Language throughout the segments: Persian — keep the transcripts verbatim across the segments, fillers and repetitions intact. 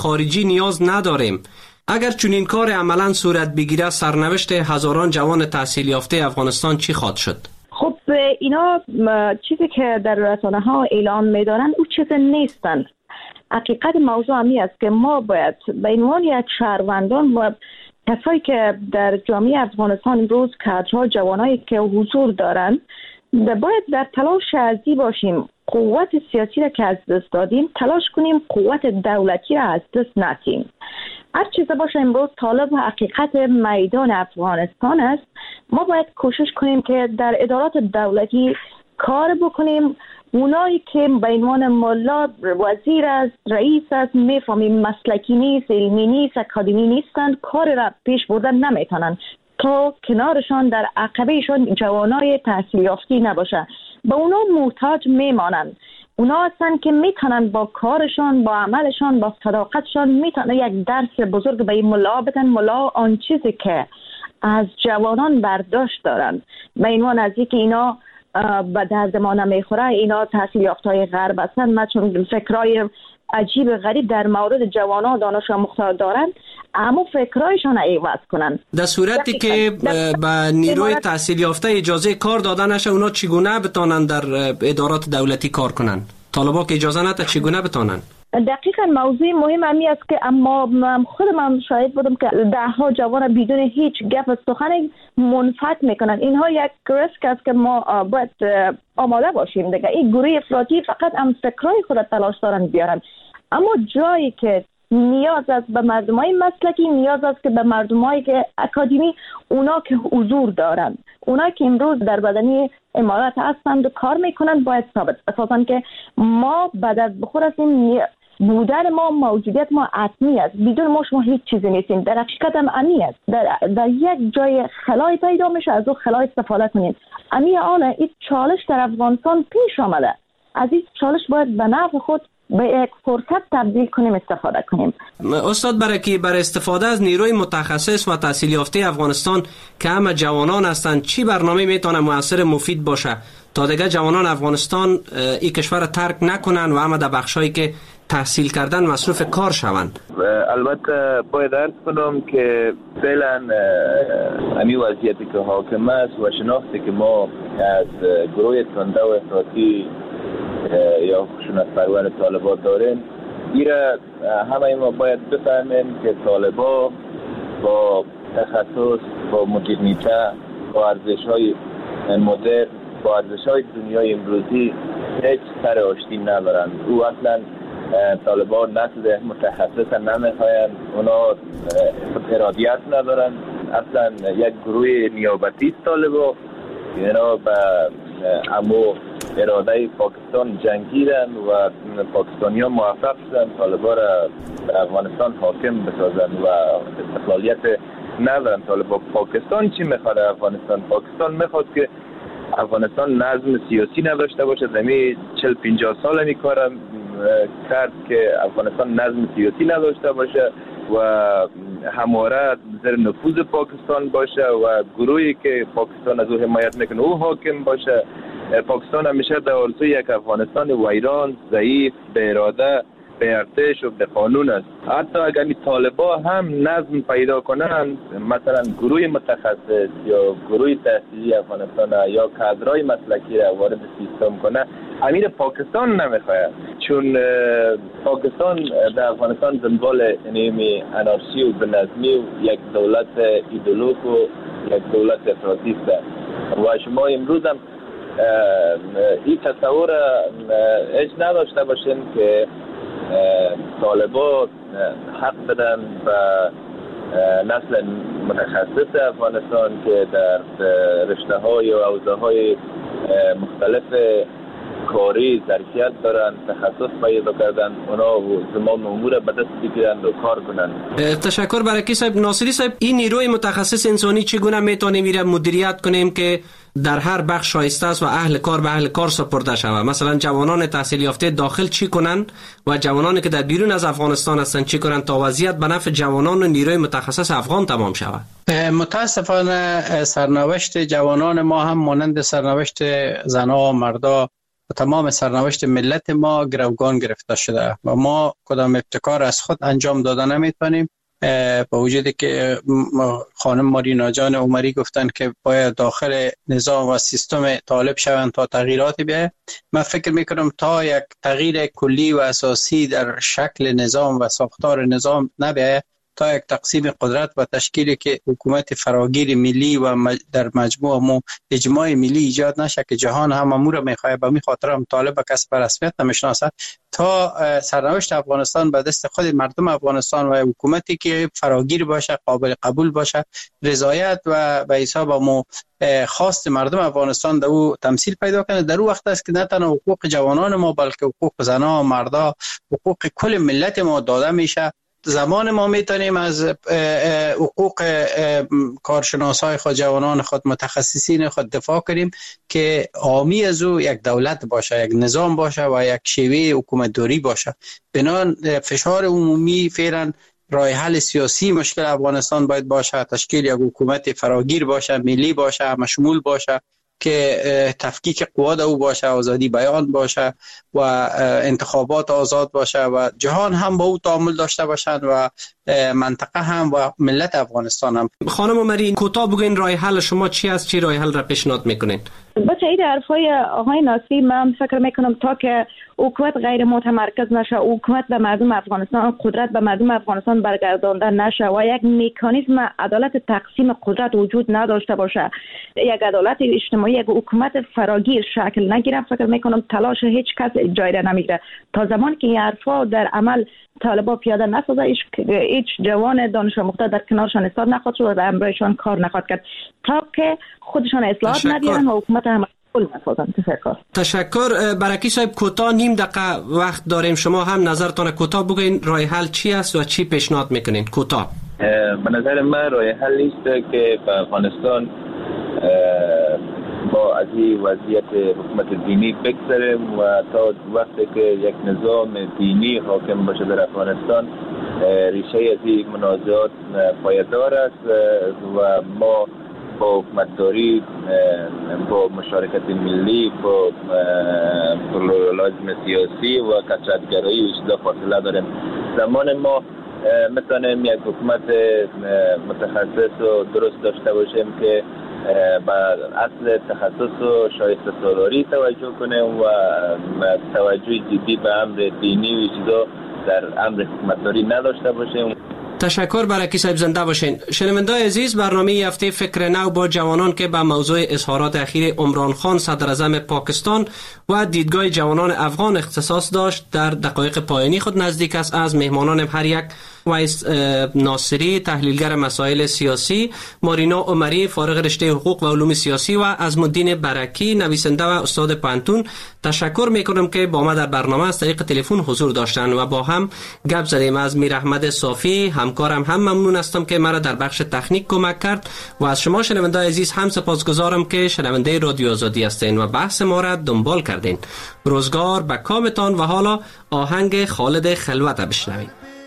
خارجی نیاز نداریم. اگر چنین کار عملاً صورت بگیره، سرنوشت هزاران جوان تحصیل یافته افغانستان چی خواهد شد؟ خب اینا چیزی که در رسانه ها اعلام می‌دارن او چیز نیستن. حقیقت موضوع همی است که ما باید به عنوان یک شهروندان و کسایی که در جامعه افغانستان امروز کادرها، جوانایی که حضور دارند، باید در تلاش ازی باشیم قوت سیاسی را که از دست دادیم تلاش کنیم قوت دولتی را از دست ندیم. هر چیز باشه امروز طالب حقیقت میدان افغانستان است. ما باید کوشش کنیم که در ادارات دولتی کار بکنیم. اونایی که به عنوان ملا، وزیر است، رئیس است، میفهمیم مسلکی نیست، علمی نیست، اکادمی نیستند، کار را پیش بردن نمیتونن تا کنارشان در عقبهشان جوانای تحصیل یافته نباشه. به اونا محتاج میمانند. اونا هستن که میتونن با کارشان، با عملشان، با صداقتشان میتونن یک درس بزرگ به این ملا بدن. ملا آن چیزی که از جوانان برداشت دارن به عنوان از اینکه اینا به درد ما نمیخوره، اینا تحصیل یافته‌های غرب هستن، ما چون فکرای عجیب غریب در مورد جوانان دانش آموخته دارن، اما فکرایشان عوض کنن. در صورتی که به نیروی تحصیل یافته اجازه کار داده نشه، اونا چگونه بتانن در ادارات دولتی کار کنن؟ طالبا که اجازه نده چگونه بتانن؟ دقیقاً موضوع مهم همی است که اما خودم هم شاهد بودم که ده ها جوان بدون هیچ گپ و سخن منفعت میکنن. اینها یک ریسک است که ما باید آماده باشیم دیگه. این گروه افراطی فقط هم فکرای خود تلاش دارن بیارن، اما جایی که نیاز است به مردمای مسلکی، نیاز است که به مردمایی که اکادمی، اونا که حضور دارن، اونا که امروز در بدنی امارات هستند و کار میکنن، باید ثابت اساساً که ما بعد از بخور هستیم، بودن ما، موجودیت ما حتمی است. بدون ما شما هیچ چیزی نیستیم. در حقیقت هم امی است. در, در یک جای خلای پیدا میشه، از اون خلای استفاده کنیم. امی آنه این چالش در افغانستان پیش آمده. از این چالش باید به نفع خود به یک فرصت تبدیل کنیم، استفاده کنیم. استاد برکی، برای استفاده از نیروی متخصص و تحصیل یافته افغانستان که همه جوانان هستند، چی برنامه میتونه موثر مفید باشه تا دیگه جوانان افغانستان این کشور ترک نکنن و همه در بخشایی که تحصیل کردن مصروف کار شوند؟ البته باید عرض کنم که فعلا امی وضعیتی که حاکم است و شناختی که ما از گروه تنده و افراطی یا خشونت پرور طالبان داریم، ایره همه ما باید بفهمیم که طالبان با تخصص، با مدرنیته، با ارزش‌های مدرن، با ارزش‌های دنیای امروزی هیچ سر آشتی ندارند. او اصلا طالبان نسل متخصص نمیخواین، اونا ارادیت ندارن، اصلا یک گروه نیابتی طالبان، اینا به امو اراده پاکستان جنگیدن و پاکستانی ها موفق شدن طالبان را به افغانستان حاکم بسازن و استقلالیت ندارن. طالبان پاکستان چی میخواد؟ افغانستان پاکستان میخواد که افغانستان نظم سیاسی نداشته باشه. زمین چل پنجاه سال همی کارم کرد که افغانستان نظم سیاسی نداشته باشه و همواره زیر نفوذ پاکستان باشه و گروهی که پاکستان از او حمایت میکنه او حاکم باشه. پاکستان همیشه در آرزوی یک افغانستان ویران، ضعیف، به اراده، به ارتش و به قانون است. حتی اگر این طالبان هم نظم پیدا کنند، مثلا گروه متخصص یا گروه تحصیلی افغانستان یا کادرای مسلکی را وارد سیستم کنه، امیر پاکستان نمیخواهد، چون پاکستان در افغانستان دنبال نیمی انارشی و بنظمی و یک دولت ایدئولوژیک و یک دولت افراطی است. و شما امروز هم این تصور هیچ نداشته باشین که طالبان حق بدن و نسل متخصص افغانستان که در رشته های و حوزه های مختلف کاری ظرفیت دارن، تخصص پیدا کردن، اونا زمان امور به دست بگیرن و کار کنن. تشکر برکی صاحب. ناصری صاحب، این نیروی متخصص انسانی چگونه میتونیم میره مدیریت کنیم که در هر بخش شایسته است و اهل کار به اهل کار سپرده شود؟ مثلا جوانان تحصیل یافته داخل چی کنن و جوانانی که در بیرون از افغانستان هستن چی کنن تا وضعیت به نفع جوانان و نیروی متخصص افغان تمام شود؟ متاسفانه سرنوشت جوانان ما هم مانند سرنوشت زنها و مردا و تمام سرنوشت ملت ما گروگان گرفته شده و ما کدام ابتکار از خود انجام داده نمیتونیم. با وجودی که خانم مارینا جان عمری گفتن که باید داخل نظام و سیستم طالب شوند تا تغییراتی بیاید، من فکر میکنم تا یک تغییر کلی و اساسی در شکل نظام و ساختار نظام نبیاید، تا یک تقسیم قدرت و تشکیلی که حکومت فراگیر ملی و در مجموع مو اجماع ملی ایجاد نشه که جهان هم امور میخواه. به می خاطر هم طالب کس به رسمیت نمیشناسد تا سرنوشت افغانستان به دست خود مردم افغانستان و حکومتی که فراگیر باشه، قابل قبول باشه، رضایت و به حساب مو خواست مردم افغانستان در او تمثیل پیدا کنه. در او وقت است که نه تنها حقوق جوانان ما بلکه حقوق زنان و مردا، حقوق کل ملت ما داده میشه. زمان ما میتونیم از حقوق کارشناسای خود، جوانان خود، متخصصین خود دفاع کنیم که حامی از او یک دولت باشه، یک نظام باشه و یک شیوه حکومتداری باشه. بنابراین فشار عمومی فعلا راه حل سیاسی مشکل افغانستان باید باشه، تشکیل یک حکومت فراگیر باشه، ملی باشه، مشمول باشه که تفکیک قوا او باشه، آزادی بیان باشه و انتخابات آزاد باشه و جهان هم با او تعامل داشته باشند و منطقه هم و ملت افغانستان هم. خانم عمری، کوتاه بگوین راه حل شما چی است، چی راه حل را پیشنهاد میکنین؟ بچه این حرفای آقای ناصری من فکر میکنم تا که حکومت غیر متمرکز نشه، حکومت به مردم افغانستان، قدرت به مردم افغانستان برگردانده نشه و یک مکانیزم عدالت تقسیم قدرت وجود نداشته باشه، یک عدالت اجتماعی، یک حکومت فراگیر شکل نگیره، فکر میکنم تلاش هیچ کس جای را نمیگیره. تا زمان که این حرفا در عمل طالبا پیاده نسازه، هیچ جوان دانش آموخته در کنارشان ایستاد نخواهد شد و در امرایشان کار نخواهد کرد تا که خودشان اصلاحات نبیارن و حکومت هم کل نسازن. تشکر. تشکر. برکی صاحب کوتاه نیم دقیقه وقت داریم، شما هم نظرتان کوتاه بگوین راه حل چی است و چی پیشنهاد میکنین؟ کوتاه. به نظر من راه حل است که به افغانستان با از این وضعیت حکومت دینی بگذریم و تا وقتی که یک نظام دینی حاکم باشه در افغانستان ریشه از این منازعات پایدار است و ما با حکومتداری، با مشارکت ملی، با پلورalism سیاسی و کثرت‌گرایی و چیزا فاصله داریم. زمان ما میتونیم یک حکومت متخصص و درست داشته باشیم که با اصل تخصص و شایسته سالاری توجه کنه و توجه جدی به امر دینی و چیزا در امر حکومتداری نداشته باشیم. تشکر. برکی صاحب زنده باشین. شنونده‌های عزیز، برنامه هفته فکر نو با جوانان که به موضوع اظهارات اخیر عمران خان صدر اعظم پاکستان و دیدگاه جوانان افغان اختصاص داشت در دقایق پایانی خود نزدیک است. از مهمانان هر یک وایس ناصری تحلیلگر مسائل سیاسی، مارینا عمری فارغ رشته حقوق و علوم سیاسی و عظم‌الدین برکی نویسنده و استاد پانتون تشکر میکنم که با ما در برنامه از طریق تلفن حضور داشتن و با هم گپ زدیم. از میر احمد صافی همکارم هم ممنون هستم که مرا در بخش تکنیک کمک کرد و از شما شنونده عزیز هم سپاسگزارم که شنونده رادیو آزادی هستین و بحث ما را دنبال کردین. روزگار به کامتان. و حالا آهنگ خالد خلوت بشنوید.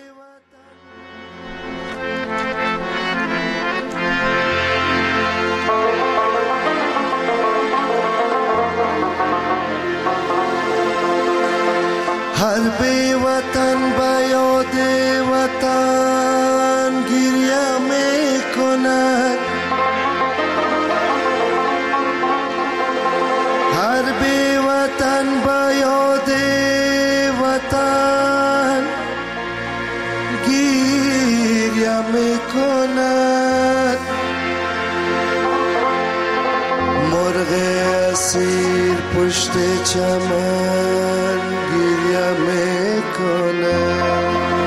هر بی وطن با یاد وطن گریه می کند، هر بی وطن با یاد وطن گریه می کند، مرغ اسیر پشت چمن گریه می کند.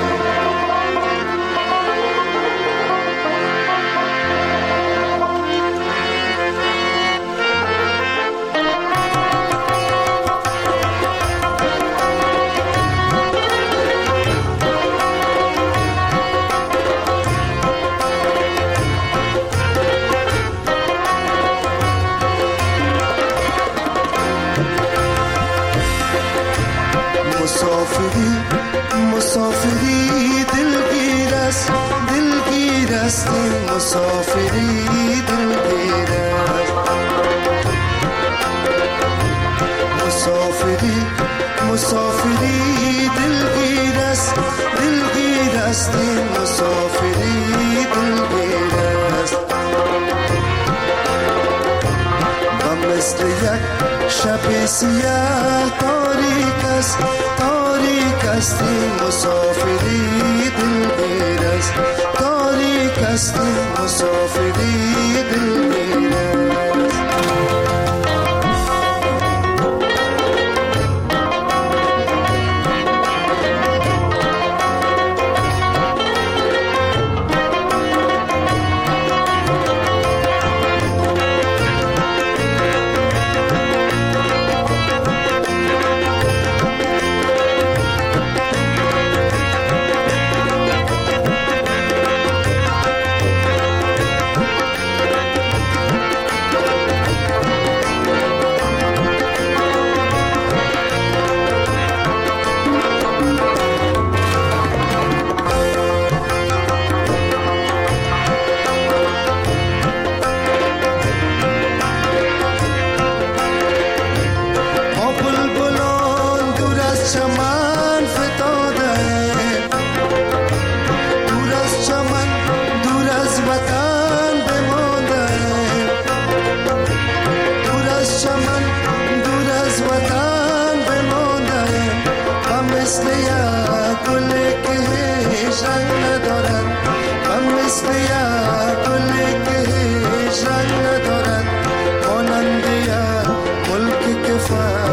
مسافری مسافری دلگیر است، دلگیر است این مسافری دلگیر است، مسافری کستی مسافری دلگیر است و مثل یک شب سیاه تاریک است تاریک استی مسافری دلگیر است تاریک استی مسافری دلگیر است far